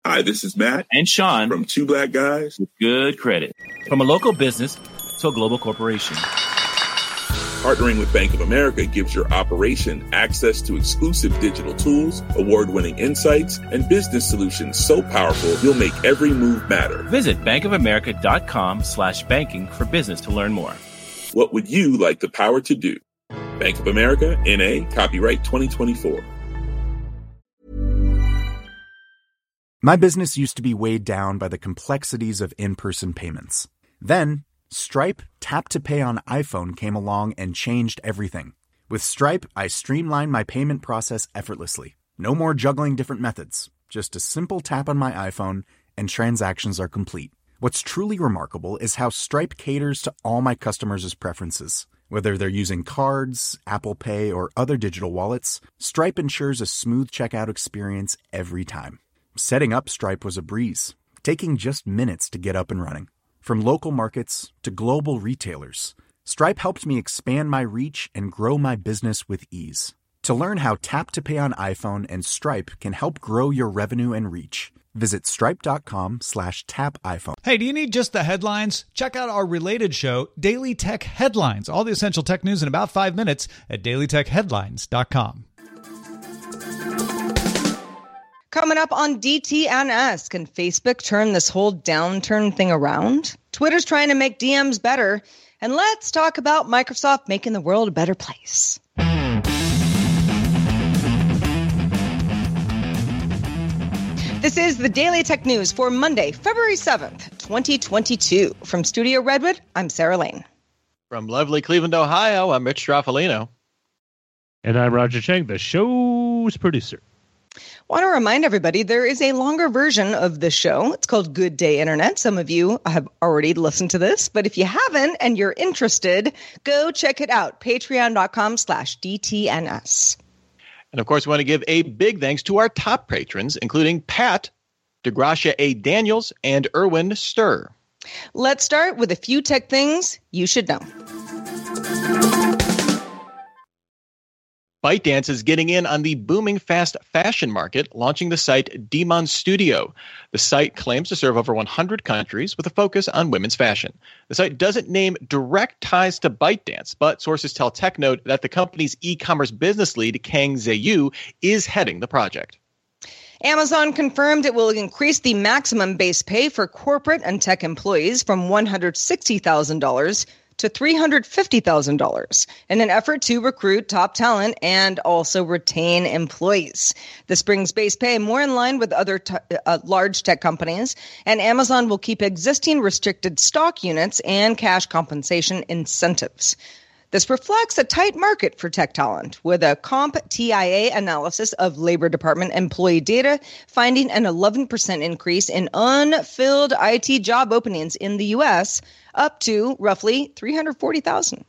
Hi, this is Matt and Sean from Two Black Guys with Good Credit. From a local business to a global corporation. Partnering with Bank of America gives your operation access to exclusive digital tools, award-winning insights, and business solutions so powerful you'll make every move matter. Visit bankofamerica.com/banking for business to learn more. What would you like the power to do? Bank of America, N.A., copyright 2024. My business used to be weighed down by the complexities of in-person payments. Then, Stripe Tap to Pay on iPhone came along and changed everything. With Stripe, I streamlined my payment process effortlessly. No more juggling different methods. Just a simple tap on my iPhone and transactions are complete. What's truly remarkable is how Stripe caters to all my customers' preferences. Whether they're using cards, Apple Pay, or other digital wallets, Stripe ensures a smooth checkout experience every time. Setting up Stripe was a breeze, taking just minutes to get up and running. From local markets to global retailers, Stripe helped me expand my reach and grow my business with ease. To learn how Tap to Pay on iPhone and Stripe can help grow your revenue and reach, visit stripe.com/tapiphone. Hey, do you need just the headlines? Check out our related show, Daily Tech Headlines. All the essential tech news in about 5 minutes at dailytechheadlines.com. Coming up on DTNS, can Facebook turn this whole downturn thing around? Twitter's trying to make DMs better. And let's talk about Microsoft making the world a better place. This is the Daily Tech News for Monday, February 7th, 2022. From Studio Redwood, I'm Sarah Lane. From lovely Cleveland, Ohio, I'm Rich Straffolino. And I'm Roger Cheng, the show's producer. Want to remind everybody there is a longer version of the show. It's called Good Day Internet. Some of you have already listened to this, but if you haven't and you're interested, go check it out. Patreon.com/DTNS. And of course, we want to give a big thanks to our top patrons, including Pat, DeGracia A. Daniels, and Erwin Sturr. Let's start with a few tech things you should know. ByteDance is getting in on the booming fast fashion market, launching the site Demon Studio. The site claims to serve over 100 countries with a focus on women's fashion. The site doesn't name direct ties to ByteDance, but sources tell TechNode that the company's e-commerce business lead, Kang Zheyu, is heading the project. Amazon confirmed it will increase the maximum base pay for corporate and tech employees from $160,000 to $350,000 in an effort to recruit top talent and also retain employees. This brings base pay more in line with other large tech companies, and Amazon will keep existing restricted stock units and cash compensation incentives. This reflects a tight market for tech talent, with a CompTIA analysis of Labor Department employee data finding an 11% increase in unfilled IT job openings in the U.S., up to roughly 340,000.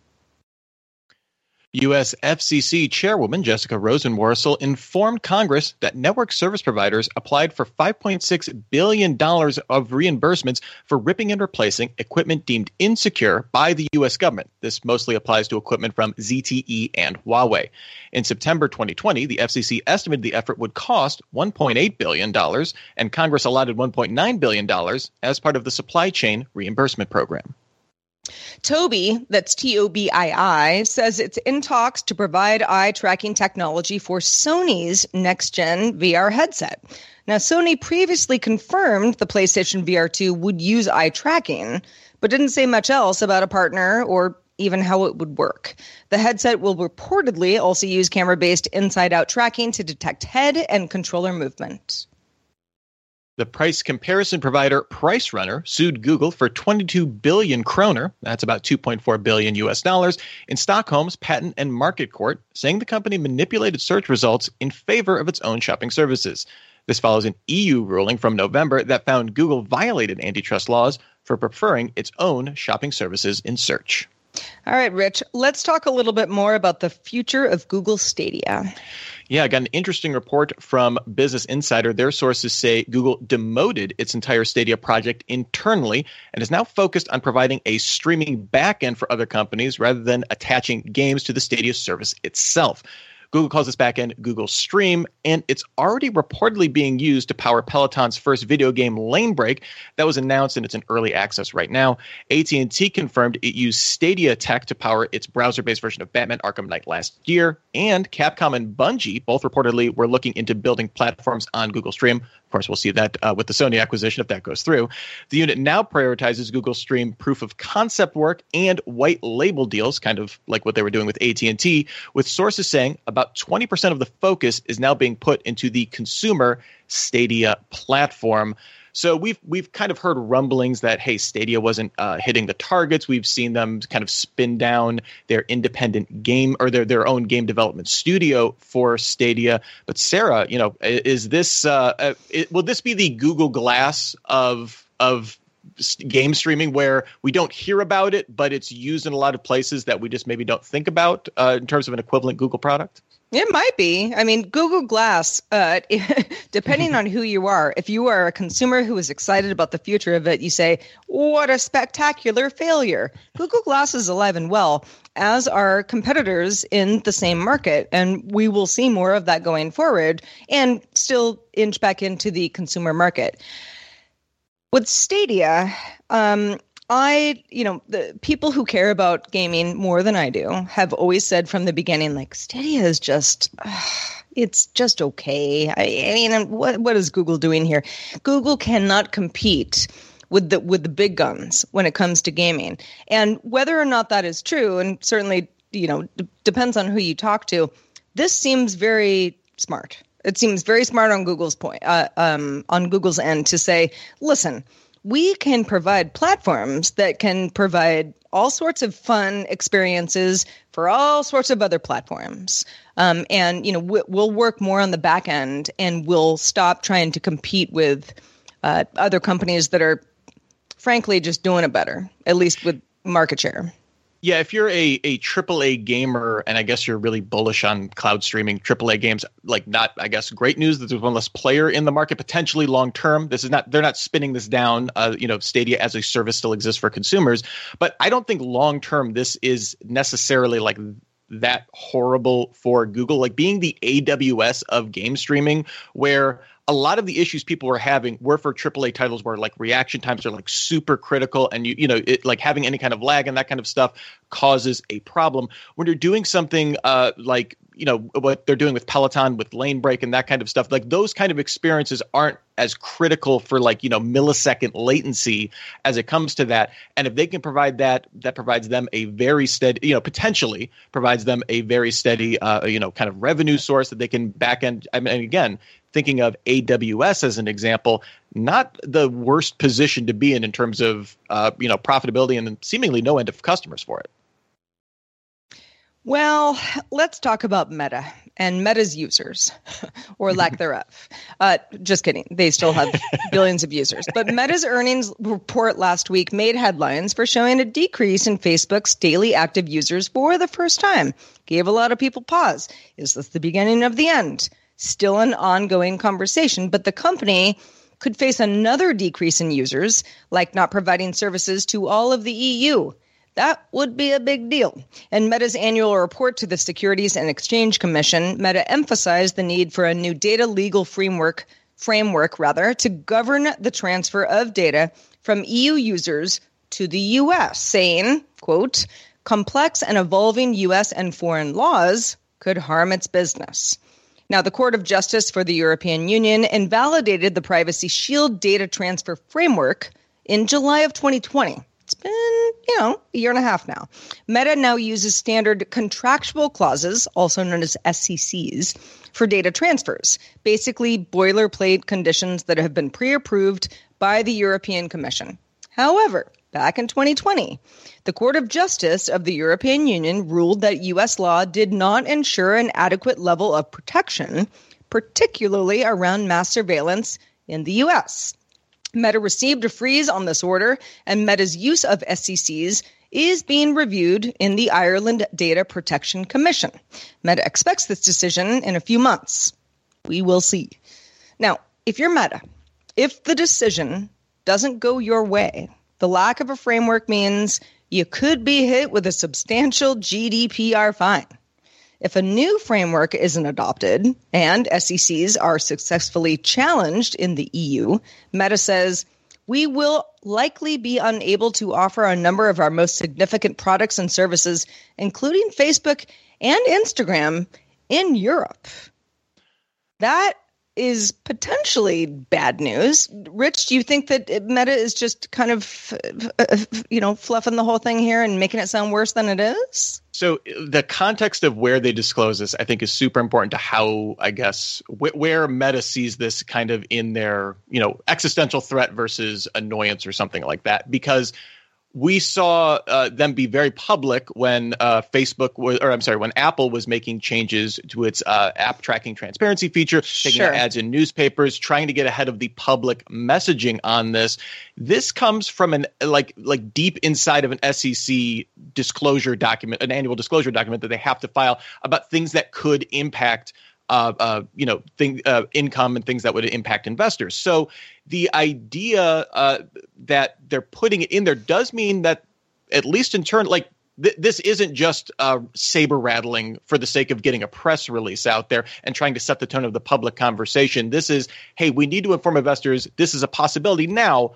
U.S. FCC Chairwoman Jessica Rosenworcel informed Congress that network service providers applied for $5.6 billion of reimbursements for ripping and replacing equipment deemed insecure by the U.S. government. This mostly applies to equipment from ZTE and Huawei. In September 2020, the FCC estimated the effort would cost $1.8 billion, and Congress allotted $1.9 billion as part of the supply chain reimbursement program. Tobii, that's TOBII, says it's in talks to provide eye tracking technology for Sony's next-gen VR headset. Now, Sony previously confirmed the PlayStation VR 2 would use eye tracking, but didn't say much else about a partner or even how it would work. The headset will reportedly also use camera-based inside-out tracking to detect head and controller movement. The price comparison provider PriceRunner sued Google for 22 billion kroner, that's about 2.4 billion US dollars, in Stockholm's Patent and Market Court, saying the company manipulated search results in favor of its own shopping services. This follows an EU ruling from November that found Google violated antitrust laws for preferring its own shopping services in search. All right, Rich, let's talk a little bit more about the future of Google Stadia. Yeah, I got an interesting report from Business Insider. Their sources say Google demoted its entire Stadia project internally and is now focused on providing a streaming backend for other companies rather than attaching games to the Stadia service itself. Google calls this backend Google Stream, and it's already reportedly being used to power Peloton's first video game, Lane Break, that was announced and it's in early access right now. AT&T confirmed it used Stadia tech to power its browser-based version of Batman Arkham Knight last year, and Capcom and Bungie both reportedly were looking into building platforms on Google Stream. Of course, we'll see that with the Sony acquisition if that goes through. The unit now prioritizes Google Stream proof of concept work and white label deals, kind of like what they were doing with AT&T, with sources saying about 20% of the focus is now being put into the consumer Stadia platform. So we've kind of heard rumblings that, hey, Stadia wasn't hitting the targets. We've seen them kind of spin down their independent game or their own game development studio for Stadia. But Sarah, is this will this be the Google Glass of game streaming, where we don't hear about it, but it's used in a lot of places that we just maybe don't think about in terms of an equivalent Google product? It might be. I mean, Google Glass, depending on who you are, if you are a consumer who is excited about the future of it, you say, what a spectacular failure. Google Glass is alive and well, as are competitors in the same market. And we will see more of that going forward and still inch back into the consumer market. With Stadia, the people who care about gaming more than I do have always said from the beginning, like, Stadia is just, it's just okay. I mean, what is Google doing here? Google cannot compete with the big guns when it comes to gaming. And whether or not that is true, and certainly, depends on who you talk to, this seems very smart. It seems very smart on Google's on Google's end to say, listen, we can provide platforms that can provide all sorts of fun experiences for all sorts of other platforms. We'll work more on the back end, and we'll stop trying to compete with other companies that are, frankly, just doing it better, at least with market share. Yeah, if you're a AAA gamer, and I guess you're really bullish on cloud streaming, AAA games, like, not, I guess, great news that there's one less player in the market, potentially long term. They're not spinning this down. Stadia as a service still exists for consumers, but I don't think long term this is necessarily like that horrible for Google, like being the AWS of game streaming, where a lot of the issues people were having were for AAA titles where, like, reaction times are, like, super critical, and like having any kind of lag and that kind of stuff causes a problem. When you're doing something like what they're doing with Peloton, with Lane Break and that kind of stuff, like, those kind of experiences aren't as critical for, like, millisecond latency as it comes to that. And if they can provide that provides them a very steady, potentially provides them a very steady, kind of revenue source that they can back end. I mean, again, thinking of AWS as an example, not the worst position to be in terms of, profitability, and seemingly no end of customers for it. Well, let's talk about Meta and Meta's users, or lack thereof. Just kidding. They still have billions of users. But Meta's earnings report last week made headlines for showing a decrease in Facebook's daily active users for the first time. Gave a lot of people pause. Is this the beginning of the end? Still an ongoing conversation, but the company could face another decrease in users, like not providing services to all of the EU. That would be a big deal. In Meta's annual report to the Securities and Exchange Commission, Meta emphasized the need for a new data legal framework to govern the transfer of data from EU users to the U.S., saying, quote, complex and evolving U.S. and foreign laws could harm its business. Now, the Court of Justice for the European Union invalidated the Privacy Shield data transfer framework in July of 2020. It's been, a year and a half now. Meta now uses standard contractual clauses, also known as SCCs, for data transfers, basically boilerplate conditions that have been pre-approved by the European Commission. However, back in 2020, the Court of Justice of the European Union ruled that U.S. law did not ensure an adequate level of protection, particularly around mass surveillance in the U.S. Meta received a freeze on this order, and Meta's use of SCCs is being reviewed in the Ireland Data Protection Commission. Meta expects this decision in a few months. We will see. Now, if you're Meta, if the decision doesn't go your way, the lack of a framework means you could be hit with a substantial GDPR fine. If a new framework isn't adopted and SECs are successfully challenged in the EU, Meta says, we will likely be unable to offer a number of our most significant products and services, including Facebook and Instagram, in Europe. That is potentially bad news. Rich, do you think that Meta is just kind of, fluffing the whole thing here and making it sound worse than it is? So the context of where they disclose this, I think, is super important to how, I guess, where Meta sees this kind of in their, existential threat versus annoyance or something like that. Because we saw them be very public when when Apple was making changes to its app tracking transparency feature, taking out ads in newspapers, trying to get ahead of the public messaging on this. This comes from an like deep inside of an SEC disclosure document, an annual disclosure document that they have to file about things that could impact income and things that would impact investors. So the idea that they're putting it in there does mean that, at least in turn, this isn't just saber rattling for the sake of getting a press release out there and trying to set the tone of the public conversation. This is, hey, we need to inform investors. This is a possibility. Now,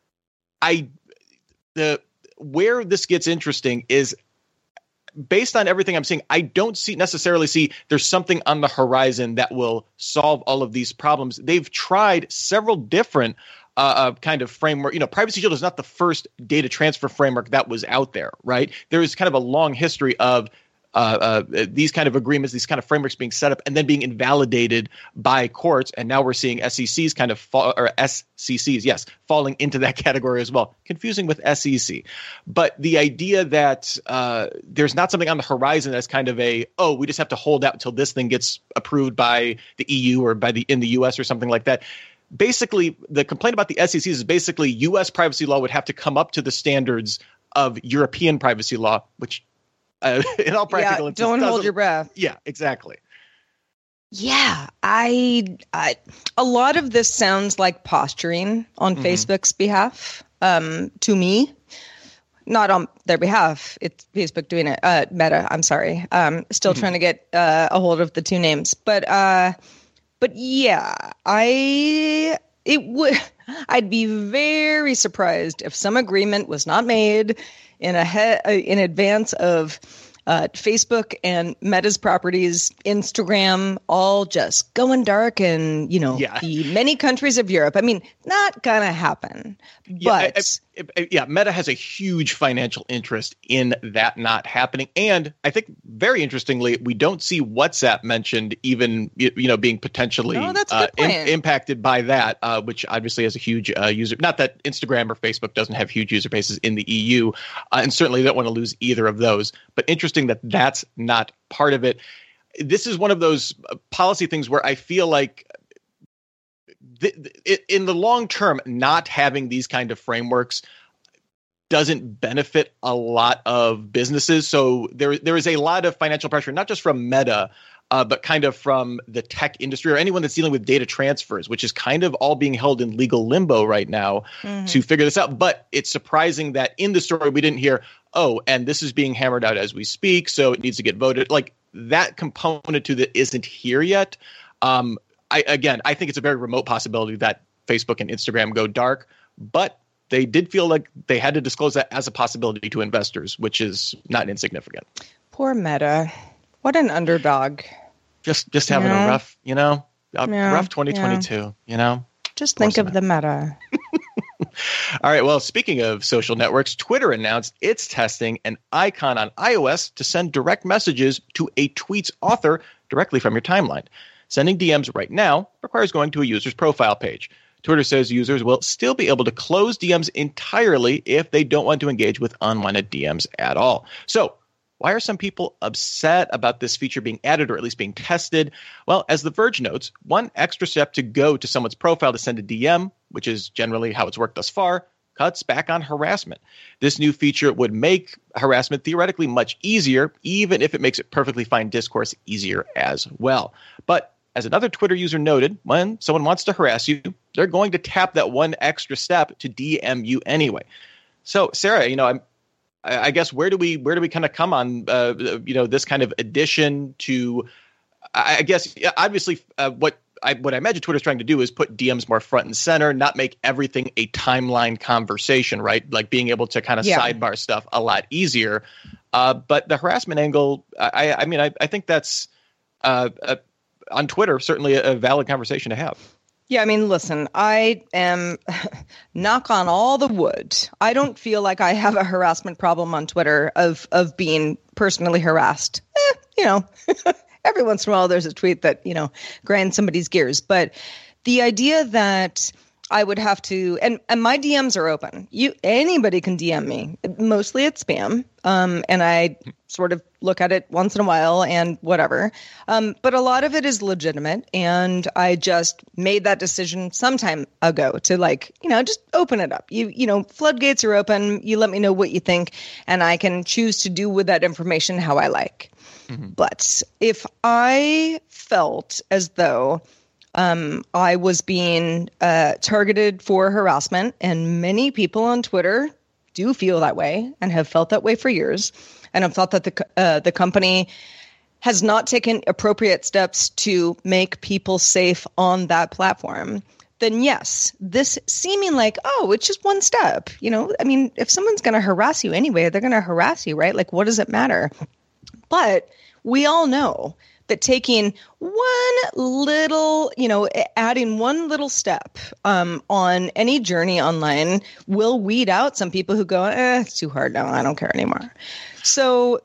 where this gets interesting is, based on everything I'm seeing, I don't necessarily see there's something on the horizon that will solve all of these problems. They've tried several different kind of framework. Privacy Shield is not the first data transfer framework that was out there, right? There is kind of a long history of these kind of agreements, these kind of frameworks being set up and then being invalidated by courts. And now we're seeing SECs kind of falling into that category as well. Confusing with SEC. But the idea that there's not something on the horizon that's kind of we just have to hold out until this thing gets approved by the EU or in the US or something like that. Basically, the complaint about the SECs is basically U.S. privacy law would have to come up to the standards of European privacy law, which in all practical instances, don't hold your breath. Yeah, exactly. Yeah, a lot of this sounds like posturing on Facebook's behalf. To me, not on their behalf. It's Facebook doing it. Meta, I'm sorry. Still trying to get a hold of the two names, but yeah, I'd be very surprised if some agreement was not made in advance of Facebook and Meta's properties, Instagram, all just going dark and, the many countries of Europe. I mean, not going to happen. But Meta has a huge financial interest in that not happening. And I think, very interestingly, we don't see WhatsApp mentioned even, being potentially impacted by that, which obviously has a huge user. Not that Instagram or Facebook doesn't have huge user bases in the EU, and certainly don't want to lose either of those. But interesting that that's not part of it. This is one of those policy things where I feel like in the long term, not having these kind of frameworks doesn't benefit a lot of businesses. So there is a lot of financial pressure, not just from Meta, but kind of from the tech industry or anyone that's dealing with data transfers, which is kind of all being held in legal limbo right now to figure this out. But it's surprising that in the story we didn't hear, and this is being hammered out as we speak, so it needs to get voted. Like, that component to that isn't here yet. I think it's a very remote possibility that Facebook and Instagram go dark, but they did feel like they had to disclose that as a possibility to investors, which is not insignificant. Poor Meta. What an underdog. Just having a rough, rough 2022, Just think of the Meta. All right. Well, speaking of social networks, Twitter announced it's testing an icon on iOS to send direct messages to a tweet's author directly from your timeline. Sending DMs right now requires going to a user's profile page. Twitter says users will still be able to close DMs entirely if they don't want to engage with unwanted DMs at all. So, why are some people upset about this feature being added or at least being tested? Well, as The Verge notes, one extra step to go to someone's profile to send a DM, which is generally how it's worked thus far, cuts back on harassment. This new feature would make harassment theoretically much easier, even if it makes it perfectly fine discourse easier as well. But as another Twitter user noted, when someone wants to harass you, they're going to tap that one extra step to DM you anyway. So, Sarah, I guess where do we kind of come on this kind of addition to? I guess obviously what I imagine Twitter's trying to do is put DMs more front and center, not make everything a timeline conversation, right? Like being able to kind of sidebar stuff a lot easier. But the harassment angle, I think that's on Twitter certainly a valid conversation to have. Yeah, I mean, listen, I am, knock on all the wood, I don't feel like I have a harassment problem on Twitter of being personally harassed. Every once in a while there's a tweet that, grinds somebody's gears. But the idea that I would have to, and my DMs are open. Anybody can DM me. Mostly it's spam. And I sort of look at it once in a while and whatever. But a lot of it is legitimate. And I just made that decision some time ago to just open it up. Floodgates are open. You let me know what you think, and I can choose to do with that information how I like. Mm-hmm. But if I felt as though I was being targeted for harassment, and many people on Twitter do feel that way and have felt that way for years, and have thought that the company has not taken appropriate steps to make people safe on that platform, then yes, this seeming like, it's just one step. If someone's going to harass you anyway, they're going to harass you, right? Like, what does it matter? But we all know that taking one little, adding one little step on any journey online will weed out some people who go, it's too hard now, I don't care anymore. So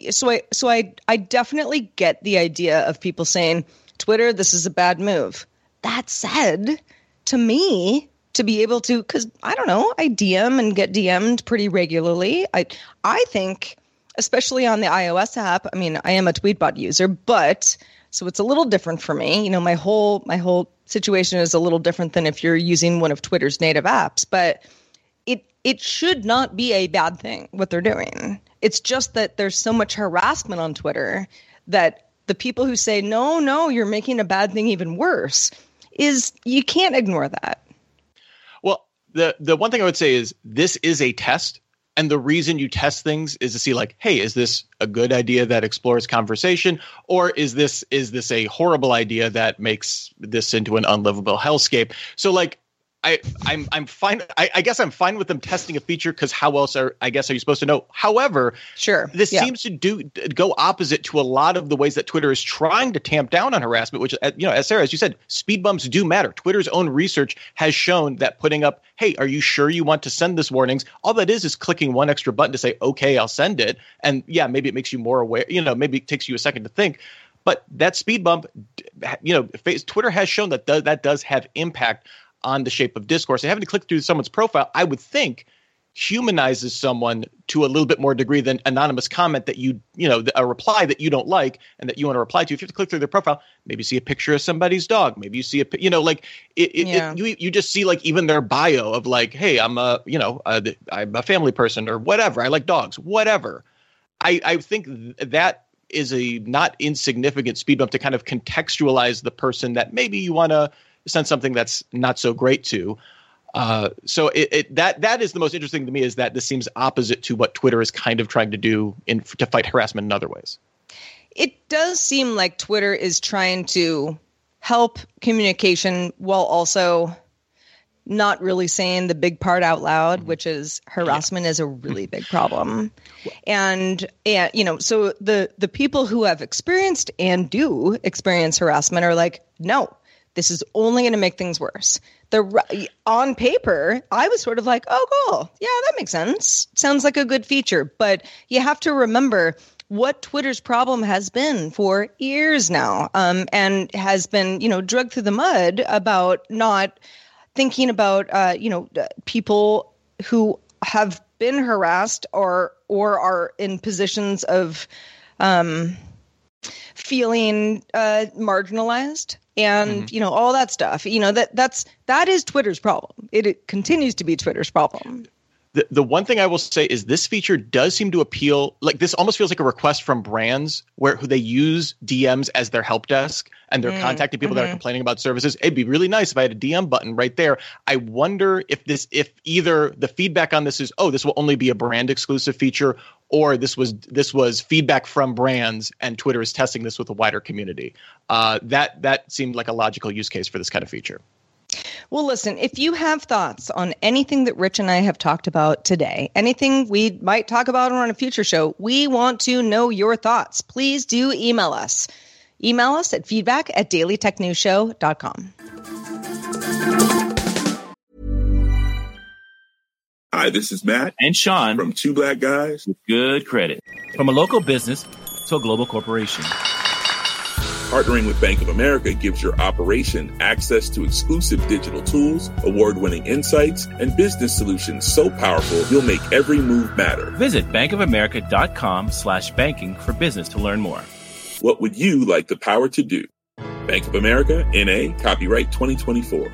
I definitely get the idea of people saying, Twitter, this is a bad move. That said, to me, to be able to, because I don't know, I DM and get DM'd pretty regularly. I think, especially on the iOS app, I am a Tweetbot user, but so it's a little different for me. My whole situation is a little different than if you're using one of Twitter's native apps, but it should not be a bad thing what they're doing. It's just that there's so much harassment on Twitter that the people who say, no, you're making a bad thing even worse, is you can't ignore that. Well, the one thing I would say is this is a test. And the reason you test things is to see hey, is this a good idea that explores conversation, or is this a horrible idea that makes this into an unlivable hellscape? So I'm fine. I guess I'm fine with them testing a feature because how else are you supposed to know? However, sure, this seems to go opposite to a lot of the ways that Twitter is trying to tamp down on harassment, which, as Sarah, as you said, speed bumps do matter. Twitter's own research has shown that putting up, hey, are you sure you want to send this warnings? All that is clicking one extra button to say, okay, I'll send it. And yeah, maybe it makes you more aware, maybe it takes you a second to think. But that speed bump, Twitter has shown that does have impact on the shape of discourse. And having to click through someone's profile, I would think, humanizes someone to a little bit more degree than anonymous comment that a reply that you don't like and that you want to reply to. If you have to click through their profile, maybe see a picture of somebody's dog. Maybe you see you just see even their bio of hey, I'm a family person or whatever. I like dogs, whatever. I think that is a not insignificant speed bump to kind of contextualize the person that maybe you want to send something that's not so great to. So that is the most interesting to me, is that this seems opposite to what Twitter is kind of trying to do to fight harassment in other ways. It does seem like Twitter is trying to help communication while also not really saying the big part out loud, which is harassment is a really big problem. And so the people who have experienced and do experience harassment are no, this is only going to make things worse. On paper, I was sort of oh, cool. Yeah, that makes sense. Sounds like a good feature. But you have to remember what Twitter's problem has been for years now, and has been, dragged through the mud about not thinking about, people who have been harassed or are in positions of feeling marginalized. And, all that stuff, that is Twitter's problem. It continues to be Twitter's problem. The one thing I will say is this feature does seem to appeal. Like, this almost feels like a request from brands who they use DMs as their help desk and they're contacting people that are complaining about services. It'd be really nice if I had a DM button right there. I wonder if either the feedback on this is, oh, this will only be a brand exclusive feature, or this was feedback from brands and Twitter is testing this with a wider community. That seemed like a logical use case for this kind of feature. Well, listen, if you have thoughts on anything that Rich and I have talked about today, anything we might talk about on a future show, we want to know your thoughts. Please do email us. Email us at feedback@dailytechnewsshow.com. Hi, this is Matt And Sean from Two Black Guys with good credit. From a local business to a global corporation. Partnering with Bank of America gives your operation access to exclusive digital tools, award-winning insights, and business solutions so powerful you'll make every move matter. Visit bankofamerica.com/banking for business to learn more. What would you like the power to do? Bank of America, N.A., copyright 2024.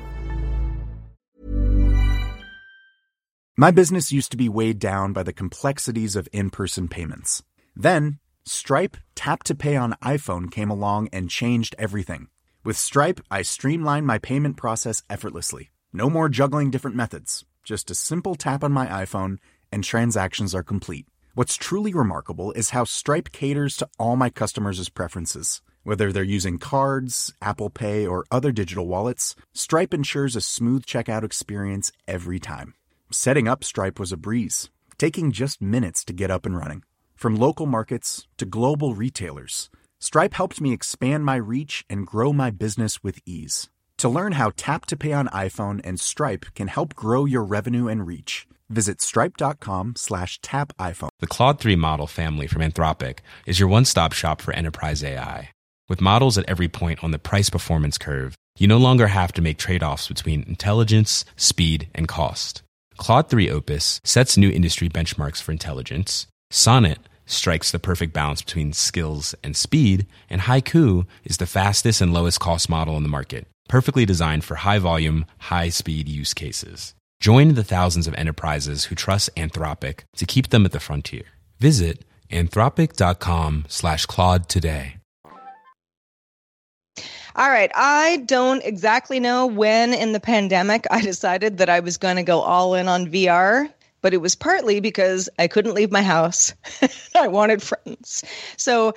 My business used to be weighed down by the complexities of in-person payments. Then, Stripe Tap to Pay on iPhone came along and changed everything. With Stripe, I streamlined my payment process effortlessly. No more juggling different methods. Just a simple tap on my iPhone and transactions are complete. What's truly remarkable is how Stripe caters to all my customers' preferences. Whether they're using cards, Apple Pay, or other digital wallets, Stripe ensures a smooth checkout experience every time. Setting up Stripe was a breeze, taking just minutes to get up and running. From local markets to global retailers, Stripe helped me expand my reach and grow my business with ease. To learn how Tap to Pay on iPhone and Stripe can help grow your revenue and reach, visit stripe.com/tapiphone. The Claude 3 model family from Anthropic is your one-stop shop for enterprise AI. With models at every point on the price-performance curve, you no longer have to make trade-offs between intelligence, speed, and cost. Claude 3 Opus sets new industry benchmarks for intelligence. Sonnet strikes the perfect balance between skills and speed, and Haiku is the fastest and lowest cost model on the market, perfectly designed for high-volume, high-speed use cases. Join the thousands of enterprises who trust Anthropic to keep them at the frontier. Visit anthropic.com/Claude today. All right. I don't exactly know when in the pandemic I decided that I was going to go all in on VR, but it was partly because I couldn't leave my house. I wanted friends. So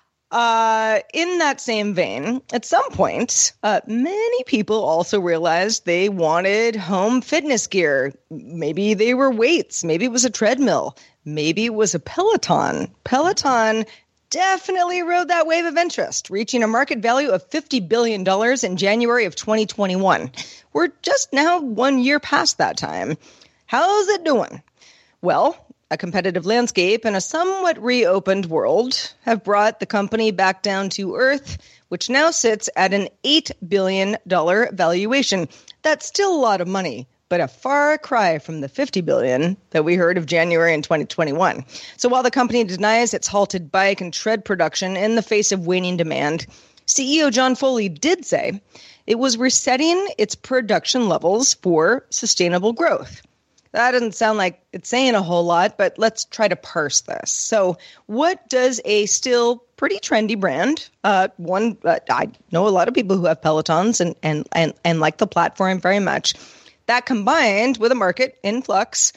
in that same vein, at some point, many people also realized they wanted home fitness gear. Maybe they were weights. Maybe it was a treadmill. Maybe it was a Peloton. Peloton definitely rode that wave of interest, reaching a market value of $50 billion in January of 2021. We're just now 1 year past that time. How's it doing? Well, a competitive landscape and a somewhat reopened world have brought the company back down to earth, which now sits at an $8 billion valuation. That's still a lot of money, but a far cry from the $50 billion that we heard of January in 2021. So while the company denies it's halted bike and tread production in the face of waning demand, CEO John Foley did say it was resetting its production levels for sustainable growth. That doesn't sound like it's saying a whole lot, but let's try to parse this. So what does a still pretty trendy brand, I know a lot of people who have Pelotons and like the platform very much, that combined with a market in flux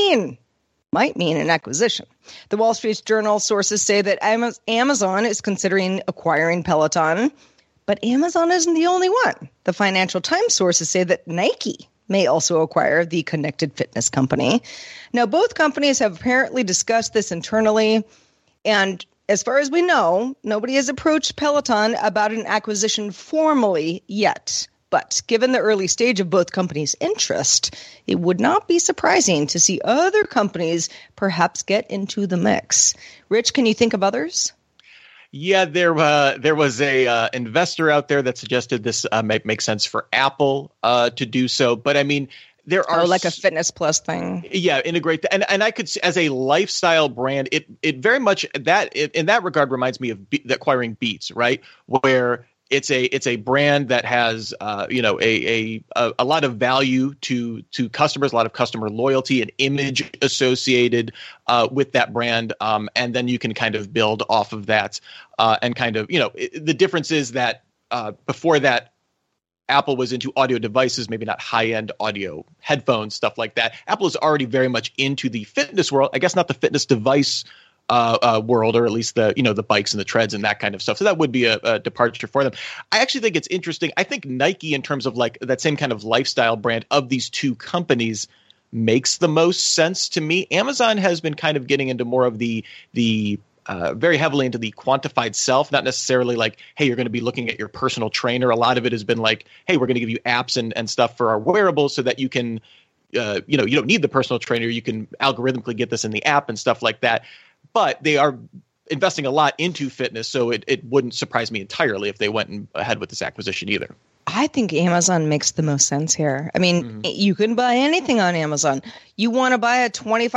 might mean an acquisition. The Wall Street Journal sources say that Amazon is considering acquiring Peloton, but Amazon isn't the only one. The Financial Times sources say that Nike may also acquire the connected fitness company. Now, both companies have apparently discussed this internally, and as far as we know, nobody has approached Peloton about an acquisition formally yet. But given the early stage of both companies' interest, it would not be surprising to see other companies perhaps get into the mix. Rich, can you think of others? Yeah, there was a investor out there that suggested this might make sense for Apple to do so. But I mean, there are like a Fitness Plus thing. Yeah, integrate and I could as a lifestyle brand, it very much in that regard reminds me of acquiring Beats, right? Where It's a brand that has a lot of value to customers, a lot of customer loyalty and image associated with that brand, and then you can kind of build off of that, and kind of the difference is that before that, Apple was into audio devices, maybe not high-end audio headphones, stuff like that. Apple is already very much into the fitness world. I guess not the fitness device world, or at least the bikes and the treads and that kind of stuff. So that would be a departure for them. I actually think it's interesting. I think Nike, in terms of like that same kind of lifestyle brand of these two companies, makes the most sense to me. Amazon has been kind of getting into more of the very heavily into the quantified self, not necessarily like, hey, you're going to be looking at your personal trainer. A lot of it has been like, hey, we're going to give you apps and stuff for our wearables so that you can, you don't need the personal trainer. You can algorithmically get this in the app and stuff like that. But they are investing a lot into fitness, so it wouldn't surprise me entirely if they went ahead with this acquisition either. I think Amazon makes the most sense here. I mean, you can buy anything on Amazon. You want to buy a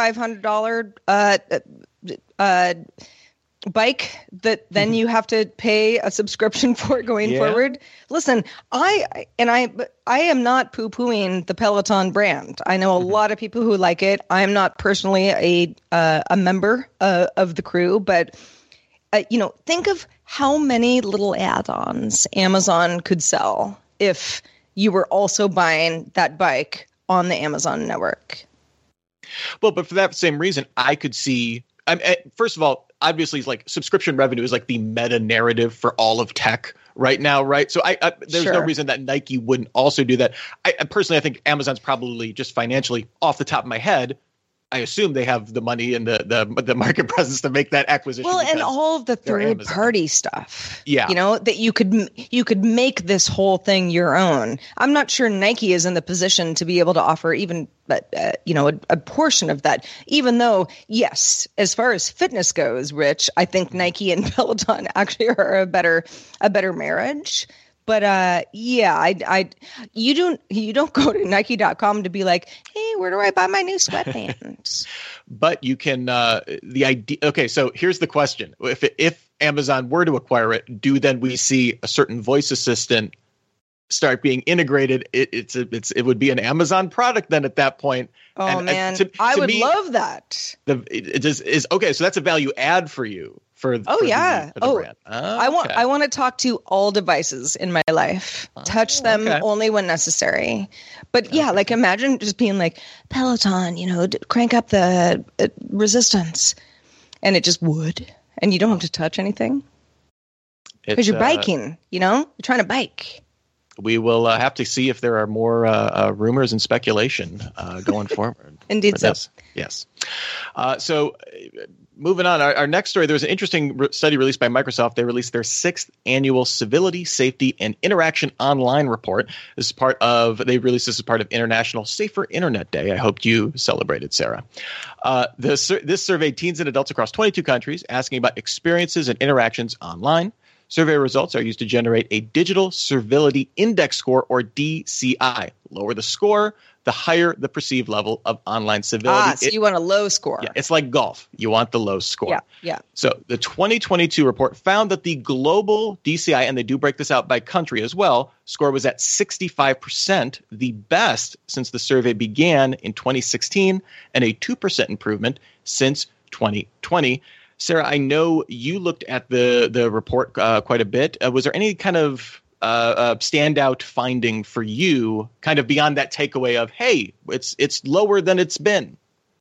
$2,500 bike that then you have to pay a subscription for going forward. Listen, I am not poo-pooing the Peloton brand. I know a lot of people who like it. I'm not personally a member of the crew, but think of how many little add-ons Amazon could sell if you were also buying that bike on the Amazon network. Well, but for that same reason, I could see. First of all, obviously, like subscription revenue is like the meta narrative for all of tech right now, right? So there's no reason that Nike wouldn't also do that. I personally, I think Amazon's probably just financially, off the top of my head, I assume they have the money and the market presence to make that acquisition. Well, and all of the third party stuff, that you could make this whole thing your own. I'm not sure Nike is in the position to be able to offer even, a portion of that. Even though, yes, as far as fitness goes, Rich, I think Nike and Peloton actually are a better marriage. But you don't go to Nike.com to be like, hey, where do I buy my new sweatpants? But you can the idea. Okay, so here's the question: if Amazon were to acquire it, then we see a certain voice assistant start being integrated? It would be an Amazon product then at that point. Oh, and, man, I would love that. Okay, so that's a value add for you. For the brand. I want to talk to all devices in my life. Touch them only when necessary. But like imagine just being like, Peloton, crank up the resistance, and it just would, and you don't have to touch anything because you're biking. You're trying to bike. We will have to see if there are more rumors and speculation going forward. Indeed, so. Yes. So moving on, our next story, there was an interesting study released by Microsoft. They released their 6th annual Civility, Safety, and Interaction Online report. They released this as part of International Safer Internet Day. I hoped you celebrated, Sarah. This surveyed teens and adults across 22 countries, asking about experiences and interactions online. Survey results are used to generate a Digital Civility Index score, or DCI. Lower the score, the higher the perceived level of online civility. So you want a low score. Yeah, it's like golf. You want the low score. Yeah. So the 2022 report found that the global DCI, and they do break this out by country as well, score was at 65%, the best since the survey began in 2016, and a 2% improvement since 2020. Sarah, I know you looked at the report quite a bit. Was there any kind of standout finding for you, kind of beyond that takeaway of, hey, it's lower than it's been?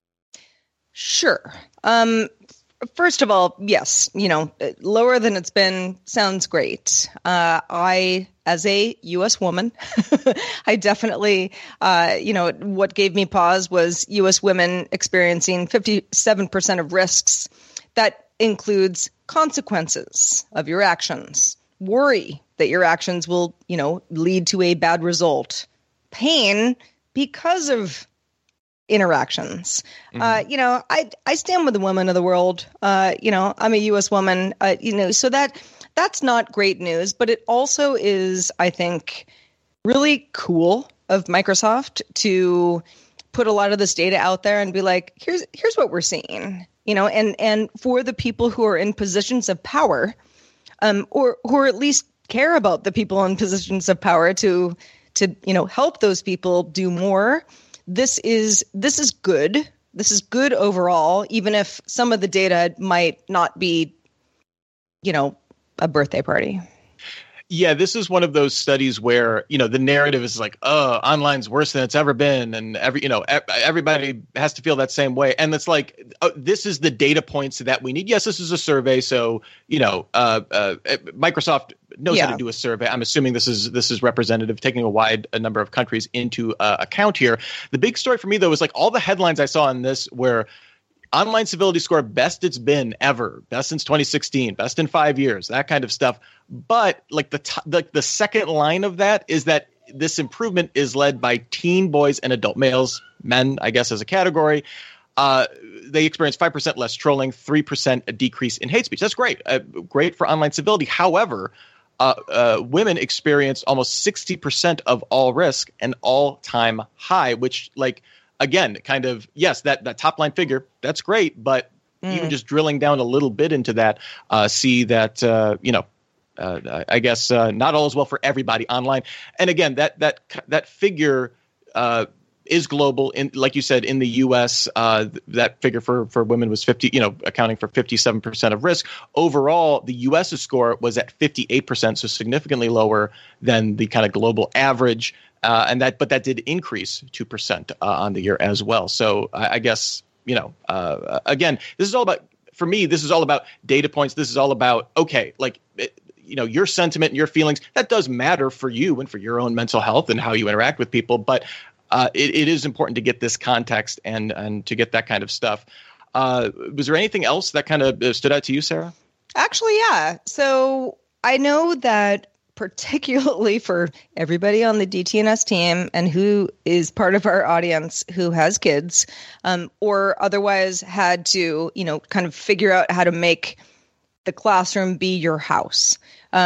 Sure. First of all, yes, lower than it's been sounds great. I, as a U.S. woman, I definitely, what gave me pause was U.S. women experiencing 57% of risks. That includes consequences of your actions, worry that your actions will, lead to a bad result, pain because of interactions. I stand with the women of the world. I'm a U.S. woman, so that's not great news, but it also is, I think, really cool of Microsoft to put a lot of this data out there and be like, here's what we're seeing. And for the people who are in positions of power, or who are at least care about the people in positions of power to help those people do more. This is good. This is good overall, even if some of the data might not be, a birthday party. Yeah, this is one of those studies where, the narrative is like, oh, online's worse than it's ever been. And everybody has to feel that same way. And it's like, this is the data points that we need. Yes, this is a survey. So, Microsoft knows how to do a survey. I'm assuming this is representative, taking a wide number of countries into account here. The big story for me, though, is like all the headlines I saw in this were online civility score, best it's been ever, best since 2016, best in 5 years, that kind of stuff. But like the second line of that is that this improvement is led by teen boys and adult males, men, I guess, as a category. They experience 5% less trolling, 3% decrease in hate speech. That's great. Great for online civility. However, women experience almost 60% of all risk, an all-time high, which again, kind of, yes, that top line figure, that's great. But even just drilling down a little bit into that, see that, I guess not all is well for everybody online. And again, that figure is global. In, like you said, in the U.S., that figure for women was 50, accounting for 57% of risk. Overall, the U.S.'s score was at 58%, so significantly lower than the kind of global average. But that did increase 2% on the year as well. So I guess, again, this is all about, for me, this is all about data points. This is all about, okay, your sentiment and your feelings, that does matter for you and for your own mental health and how you interact with people. But it is important to get this context and to get that kind of stuff. Was there anything else that kind of stood out to you, Sarah? Actually, yeah. So I know that particularly for everybody on the DTNS team and who is part of our audience who has kids or otherwise had to, kind of figure out how to make the classroom be your house.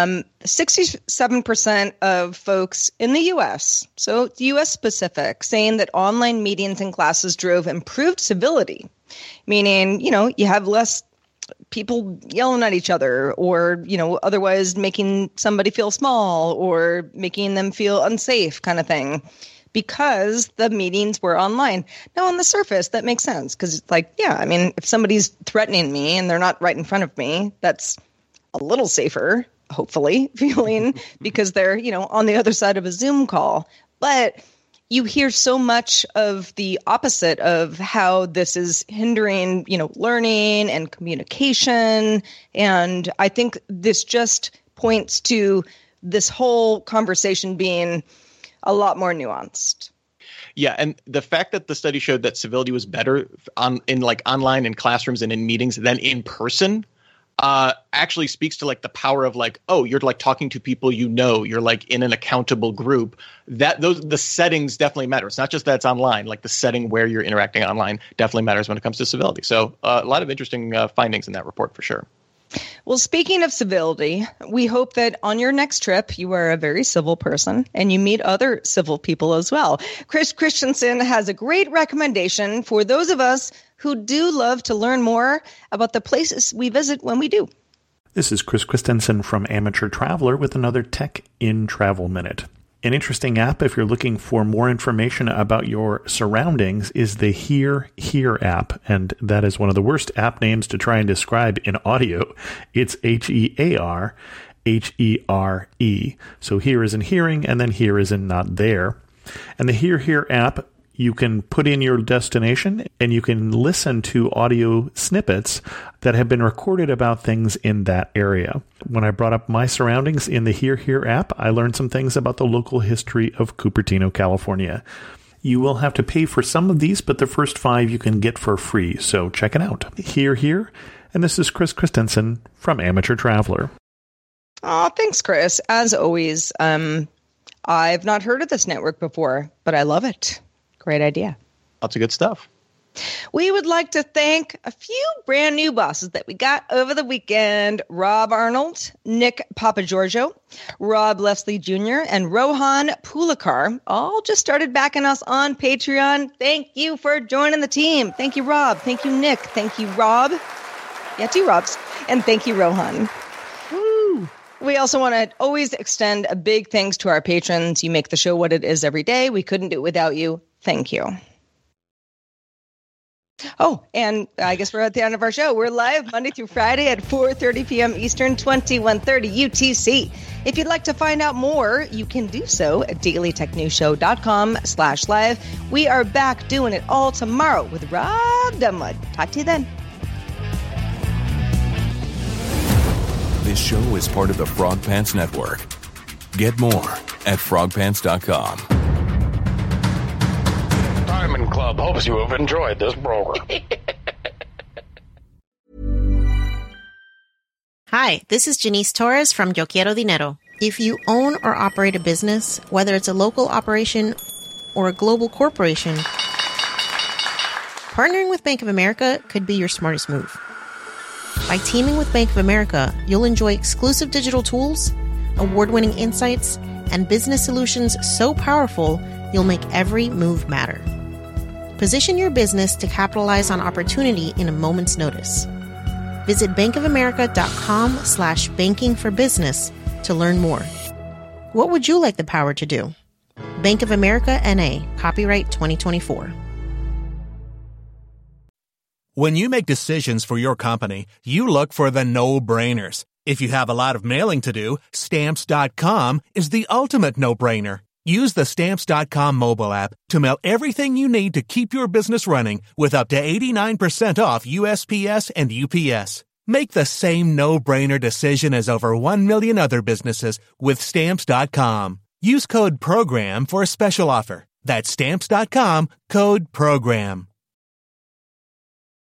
67% of folks in the U.S., so U.S. specific, saying that online meetings and classes drove improved civility, meaning, you have less people yelling at each other or, otherwise making somebody feel small or making them feel unsafe kind of thing because the meetings were online. Now, on the surface, that makes sense because it's like, yeah, I mean, if somebody's threatening me and they're not right in front of me, that's a little safer, hopefully, feeling because they're, on the other side of a Zoom call. But you hear so much of the opposite of how this is hindering, learning and communication. And I think this just points to this whole conversation being a lot more nuanced. Yeah, and the fact that the study showed that civility was better in online in classrooms and in meetings than in person actually speaks to the power of you're talking to people you're in an accountable group. The settings definitely matter. It's not just that it's online, the setting where you're interacting online definitely matters when it comes to civility. So a lot of interesting findings in that report for sure. Well, speaking of civility, we hope that on your next trip, you are a very civil person and you meet other civil people as well. Chris Christensen has a great recommendation for those of us who do love to learn more about the places we visit when we do. This is Chris Christensen from Amateur Traveler with another Tech in Travel Minute. An interesting app, if you're looking for more information about your surroundings, is the Hear Here app, and that is one of the worst app names to try and describe in audio. It's HEAR, HERE. So here is in hearing, and then here is in not there. And the Hear Here app, you can put in your destination and you can listen to audio snippets that have been recorded about things in that area. When I brought up my surroundings in the Hear Here app, I learned some things about the local history of Cupertino, California. You will have to pay for some of these, but the first 5 you can get for free, so check it out. Hear Here, and this is Chris Christensen from Amateur Traveler. Oh, thanks, Chris. As always, I've not heard of this network before, but I love it. Great idea. Lots of good stuff. We would like to thank a few brand new bosses that we got over the weekend. Rob Arnold, Nick Papagiorgio, Rob Leslie Jr., and Rohan Pulakar all just started backing us on Patreon. Thank you for joining the team. Thank you, Rob. Thank you, Nick. Thank you, Rob. Yeah, 2 Robs. And thank you, Rohan. Woo! We also want to always extend a big thanks to our patrons. You make the show what it is every day. We couldn't do it without you. Thank you. Oh, and I guess we're at the end of our show. We're live Monday through Friday at 4:30 p.m. Eastern, 21:30 UTC. If you'd like to find out more, you can do so at dailytechnewsshow.com/live. We are back doing it all tomorrow with Rob Dunwood. Talk to you then. This show is part of the Frog Pants Network. Get more at frogpants.com. Diamond Club hopes you have enjoyed this program. Hi, this is Janice Torres from Yo Quiero Dinero. If you own or operate a business, whether it's a local operation or a global corporation, partnering with Bank of America could be your smartest move. By teaming with Bank of America, you'll enjoy exclusive digital tools, award-winning insights, and business solutions so powerful you'll make every move matter. Position your business to capitalize on opportunity in a moment's notice. Visit bankofamerica.com/banking for business to learn more. What would you like the power to do? Bank of America N.A. Copyright 2024. When you make decisions for your company, you look for the no-brainers. If you have a lot of mailing to do, Stamps.com is the ultimate no-brainer. Use the Stamps.com mobile app to mail everything you need to keep your business running with up to 89% off USPS and UPS. Make the same no-brainer decision as over 1 million other businesses with Stamps.com. Use code PROGRAM for a special offer. That's Stamps.com, code PROGRAM.